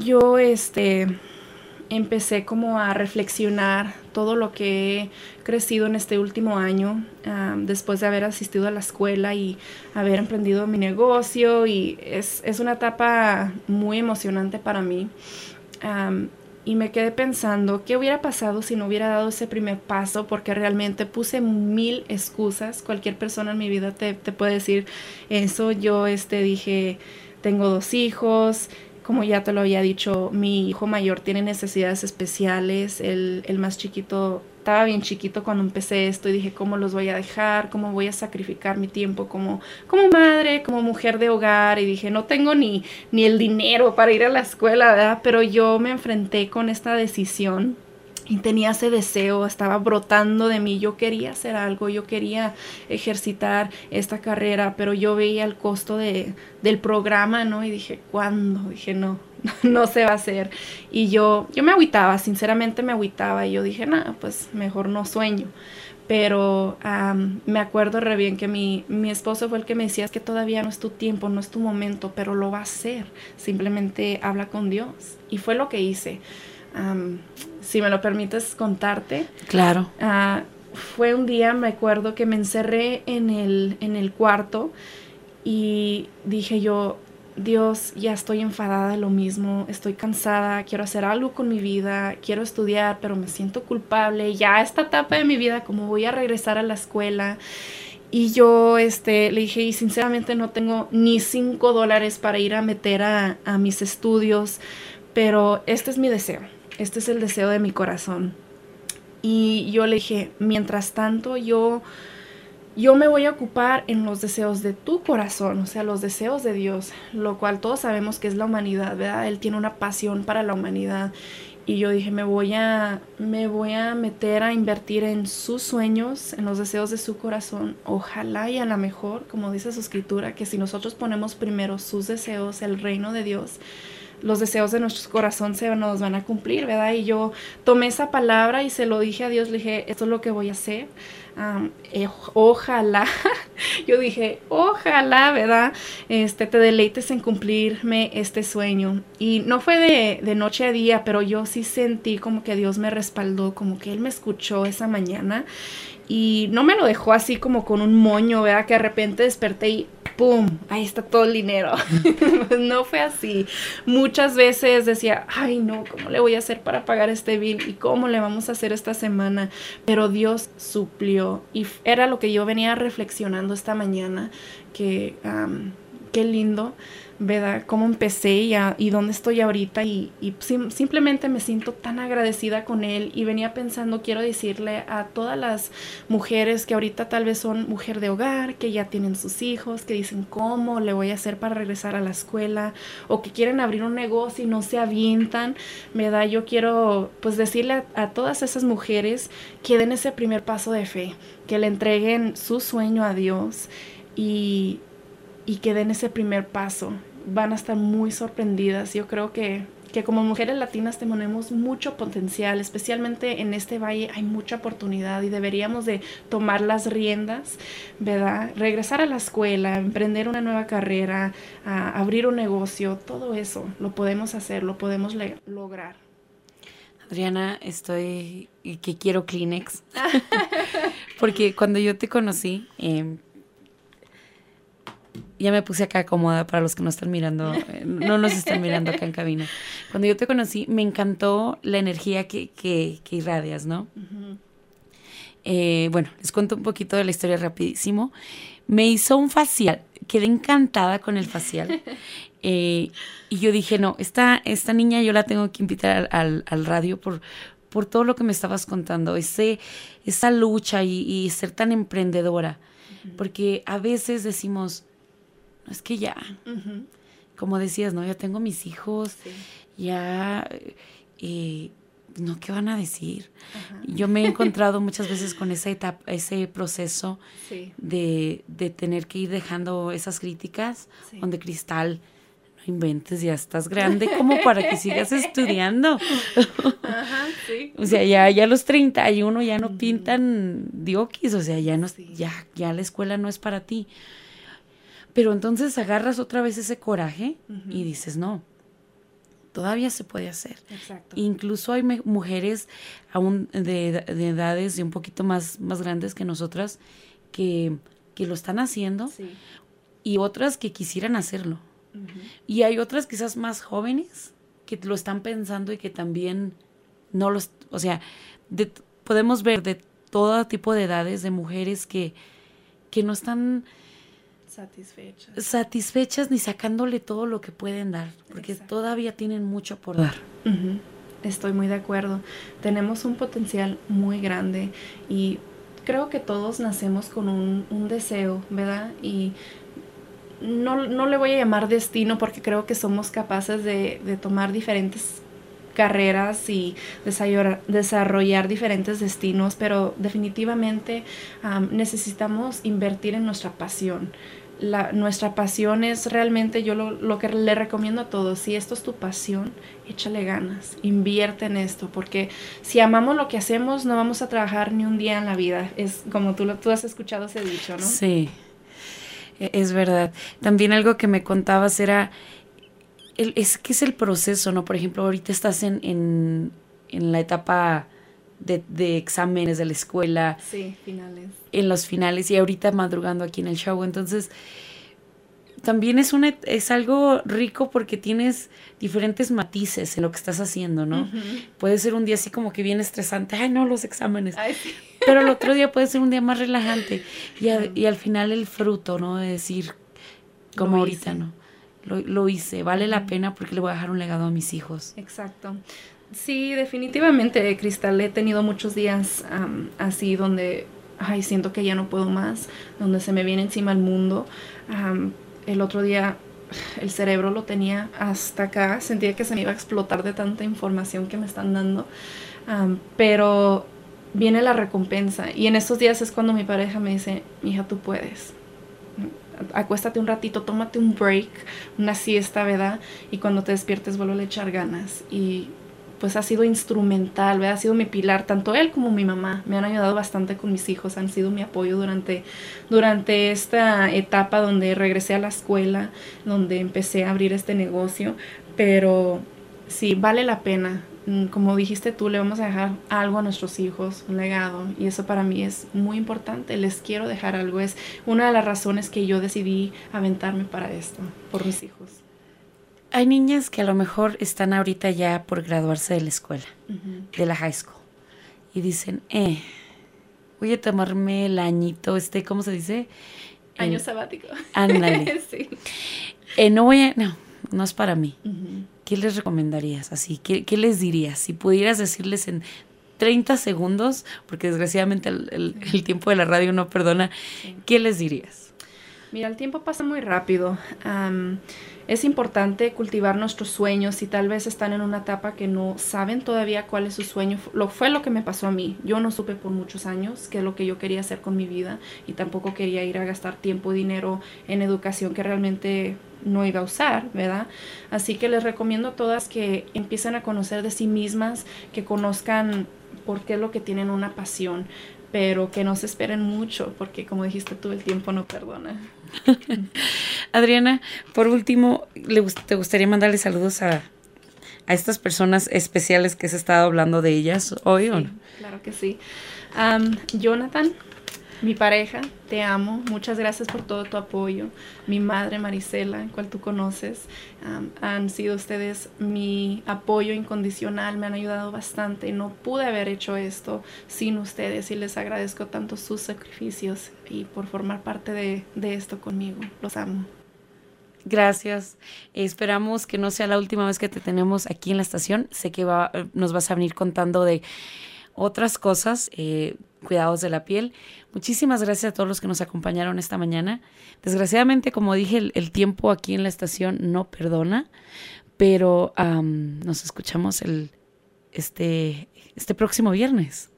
yo empecé como a reflexionar todo lo que he crecido en este último año, después de haber asistido a la escuela y haber emprendido mi negocio, y es una etapa muy emocionante para mí. Y me quedé pensando, ¿qué hubiera pasado si no hubiera dado ese primer paso? Porque realmente puse 1000 excusas. Cualquier persona en mi vida te puede decir eso. Yo dije, tengo 2 hijos. Como ya te lo había dicho, mi hijo mayor tiene necesidades especiales. El más chiquito estaba bien chiquito cuando empecé esto y dije, ¿cómo los voy a dejar? ¿Cómo voy a sacrificar mi tiempo como madre, como mujer de hogar? Y dije, no tengo ni el dinero para ir a la escuela, ¿verdad? Pero yo me enfrenté con esta decisión y tenía ese deseo, estaba brotando de mí. Yo quería hacer algo, yo quería ejercitar esta carrera, pero yo veía el costo del programa, ¿no? Y dije, ¿cuándo? Dije, no, no se va a hacer. Y yo me agüitaba, sinceramente me agüitaba, y yo dije, nada, pues mejor no sueño. Pero me acuerdo re bien que mi esposo fue el que me decía, es que todavía no es tu tiempo, no es tu momento, pero lo va a hacer. Simplemente habla con Dios. Y fue lo que hice. Si me lo permites contarte. Claro. Fue un día, me acuerdo, que me encerré en el cuarto y dije yo, Dios, ya estoy enfadada de lo mismo, estoy cansada, quiero hacer algo con mi vida, quiero estudiar, pero me siento culpable. Ya esta etapa de mi vida, como voy a regresar a la escuela. Y yo le dije, y sinceramente no tengo ni $5 para ir a meter a mis estudios, pero este es mi deseo, este es el deseo de mi corazón. Y yo le dije, mientras tanto yo me voy a ocupar en los deseos de tu corazón, o sea, los deseos de Dios, lo cual todos sabemos que es la humanidad, ¿verdad? Él tiene una pasión para la humanidad. Y yo dije, me voy a meter a invertir en sus sueños, en los deseos de su corazón. Ojalá y a lo mejor, como dice su escritura, que si nosotros ponemos primero sus deseos, el reino de Dios, los deseos de nuestro corazón se nos van a cumplir, ¿verdad? Y yo tomé esa palabra y se lo dije a Dios, le dije, esto es lo que voy a hacer. Ojalá, yo dije, ojalá, ¿verdad? Te deleites en cumplirme este sueño. Y no fue de noche a día, pero yo sí sentí como que Dios me respaldó, como que Él me escuchó esa mañana. Y no me lo dejó así como con un moño, ¿verdad? Que de repente desperté y ¡pum! Ahí está todo el dinero. No fue así. Muchas veces decía, ay no, ¿cómo le voy a hacer para pagar este bill? ¿Y cómo le vamos a hacer esta semana? Pero Dios suplió. Y era lo que yo venía reflexionando esta mañana, que qué lindo, ¿verdad? Cómo empecé y dónde estoy ahorita, y simplemente me siento tan agradecida con Él. Y venía pensando, quiero decirle a todas las mujeres que ahorita tal vez son mujer de hogar, que ya tienen sus hijos, que dicen, ¿cómo le voy a hacer para regresar a la escuela? O que quieren abrir un negocio y no se avientan, ¿verdad? Yo quiero pues decirle a todas esas mujeres que den ese primer paso de fe, que le entreguen su sueño a Dios y que den ese primer paso. Van a estar muy sorprendidas. Yo creo que como mujeres latinas tenemos mucho potencial, especialmente en este valle hay mucha oportunidad y deberíamos de tomar las riendas, ¿verdad? Regresar a la escuela, emprender una nueva carrera, abrir un negocio, todo eso lo podemos hacer, lo podemos lograr. Adriana, estoy que quiero Kleenex. Porque cuando yo te conocí, ya me puse acá cómoda para los que no están mirando, no nos están mirando acá en cabina. Cuando yo te conocí, me encantó la energía que irradias, ¿no? Uh-huh. Bueno, les cuento un poquito de la historia rapidísimo. Me hizo un facial, quedé encantada con el facial. Y yo dije, no, esta niña yo la tengo que invitar al radio por todo lo que me estabas contando, esa lucha y ser tan emprendedora. Uh-huh. Porque a veces decimos, no, es que ya, uh-huh, como decías, ¿no? Ya tengo mis hijos, sí, ya, no, ¿qué van a decir? Uh-huh. Yo me he encontrado muchas veces con esa etapa, ese proceso, sí, de tener que ir dejando esas críticas, sí, donde Cristal, no inventes, ya estás grande como para que sigas estudiando. Ajá, sí. O sea, ya a los 31 ya no, uh-huh, pintan dioquis, o sea, ya no, sí, ya la escuela no es para ti. Pero entonces agarras otra vez ese coraje, uh-huh, y dices, no, todavía se puede hacer. Exacto. Incluso hay mujeres aún de edades de un poquito más grandes que nosotras que lo están haciendo, Sí. y otras que quisieran hacerlo. Uh-huh. Y hay otras quizás más jóvenes que lo están pensando y que también no los... O sea, podemos ver de todo tipo de edades de mujeres que no están satisfechas ni sacándole todo lo que pueden dar, porque Exacto. todavía tienen mucho por dar. Uh-huh. Estoy muy de acuerdo. Tenemos un potencial muy grande y creo que todos nacemos con un deseo, ¿verdad? Y no le voy a llamar destino porque creo que somos capaces de tomar diferentes carreras y desarrollar diferentes destinos, pero definitivamente necesitamos invertir en nuestra pasión. Nuestra pasión es realmente, yo lo que le recomiendo a todos, si esto es tu pasión, échale ganas, invierte en esto, porque si amamos lo que hacemos, no vamos a trabajar ni un día en la vida. Es como tú has escuchado ese dicho, ¿no? Sí, es verdad. También algo que me contabas era, es el proceso, ¿no? Por ejemplo, ahorita estás en la etapa de exámenes de la escuela. Sí, finales. En los finales, y ahorita madrugando aquí en el show. Entonces, también es algo rico porque tienes diferentes matices en lo que estás haciendo, ¿no? Uh-huh. Puede ser un día así como que bien estresante, ay no, los exámenes. Ay, sí. Pero el otro día puede ser un día más relajante. Y al final el fruto, ¿no? De decir, como ahorita, ¿no? Lo hice, vale la pena porque le voy a dejar un legado a mis hijos. Exacto. Sí, definitivamente, Cristal, he tenido muchos días así donde, siento que ya no puedo más, donde se me viene encima el mundo. El otro día el cerebro lo tenía hasta acá, sentía que se me iba a explotar de tanta información que me están dando, pero viene la recompensa, y en estos días es cuando mi pareja me dice, hija, tú puedes. Acuéstate un ratito, tómate un break, una siesta, ¿verdad? Y cuando te despiertes vuelve a echar ganas. Y pues ha sido instrumental, ¿verdad? Ha sido mi pilar, tanto él como mi mamá. Me han ayudado bastante con mis hijos, han sido mi apoyo durante esta etapa donde regresé a la escuela, donde empecé a abrir este negocio. Pero sí, vale la pena. Como dijiste tú, le vamos a dejar algo a nuestros hijos, un legado, y eso para mí es muy importante. Les quiero dejar algo, es una de las razones que yo decidí aventarme para esto, por mis hijos. Hay niñas que a lo mejor están ahorita ya por graduarse de la escuela, uh-huh, de la high school, y dicen, voy a tomarme el añito, ¿cómo se dice? Año sabático. Ándale. Sí. No es para mí. Uh-huh. ¿Qué les recomendarías? Así, ¿qué les dirías? Si pudieras decirles en 30 segundos, porque desgraciadamente el tiempo de la radio no perdona, sí, ¿qué les dirías? Mira, el tiempo pasa muy rápido. Es importante cultivar nuestros sueños. Si tal vez están en una etapa que no saben todavía cuál es su sueño, fue lo que me pasó a mí. Yo no supe por muchos años qué es lo que yo quería hacer con mi vida, y tampoco quería ir a gastar tiempo y dinero en educación que realmente no iba a usar, ¿verdad? Así que les recomiendo a todas que empiecen a conocer de sí mismas, que conozcan por qué es lo que tienen una pasión, pero que no se esperen mucho, porque como dijiste tú, el tiempo no perdona. Adriana, por último, ¿te gustaría mandarle saludos a estas personas especiales que has estado hablando de ellas hoy? Sí, ¿o no? Claro que sí. Jonathan, mi pareja, te amo, muchas gracias por todo tu apoyo. Mi madre Marisela, cual tú conoces, han sido ustedes mi apoyo incondicional, me han ayudado bastante. No pude haber hecho esto sin ustedes, y les agradezco tanto sus sacrificios y por formar parte de esto conmigo. Los amo. Gracias. Esperamos que no sea la última vez que te tenemos aquí en la estación. Sé que nos vas a venir contando de otras cosas, cuidados de la piel. Muchísimas gracias a todos los que nos acompañaron esta mañana. Desgraciadamente, como dije, el tiempo aquí en la estación no perdona, pero nos escuchamos este próximo viernes.